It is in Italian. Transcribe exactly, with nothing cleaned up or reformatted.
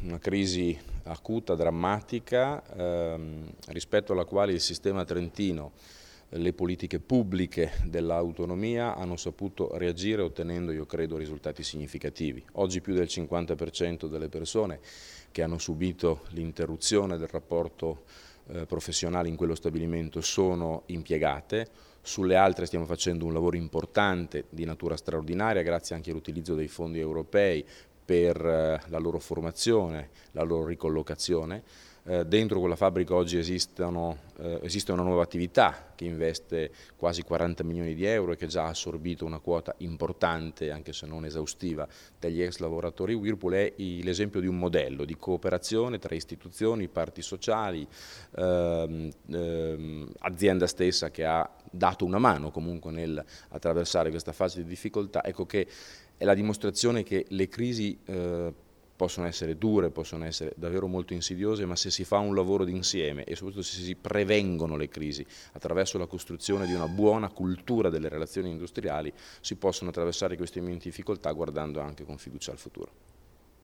una crisi acuta, drammatica, ehm, rispetto alla quale il sistema trentino, le politiche pubbliche dell'autonomia hanno saputo reagire ottenendo, io credo, risultati significativi. Oggi più del cinquanta per cento delle persone che hanno subito l'interruzione del rapporto eh, professionale in quello stabilimento sono impiegate. Sulle altre stiamo facendo un lavoro importante di natura straordinaria, grazie anche all'utilizzo dei fondi europei per eh, la loro formazione, la loro ricollocazione. Eh, dentro quella fabbrica oggi esistono, eh, esiste una nuova attività che investe quasi quaranta milioni di euro e che già ha assorbito una quota importante, anche se non esaustiva, degli ex lavoratori Whirlpool. È l'esempio di un modello di cooperazione tra istituzioni, parti sociali, ehm, ehm, azienda stessa che ha dato una mano comunque nel attraversare questa fase di difficoltà. Ecco che è la dimostrazione che le crisi eh, possono essere dure, possono essere davvero molto insidiose, ma se si fa un lavoro d'insieme e soprattutto se si prevengono le crisi attraverso la costruzione di una buona cultura delle relazioni industriali, si possono attraversare questi momenti di difficoltà guardando anche con fiducia al futuro.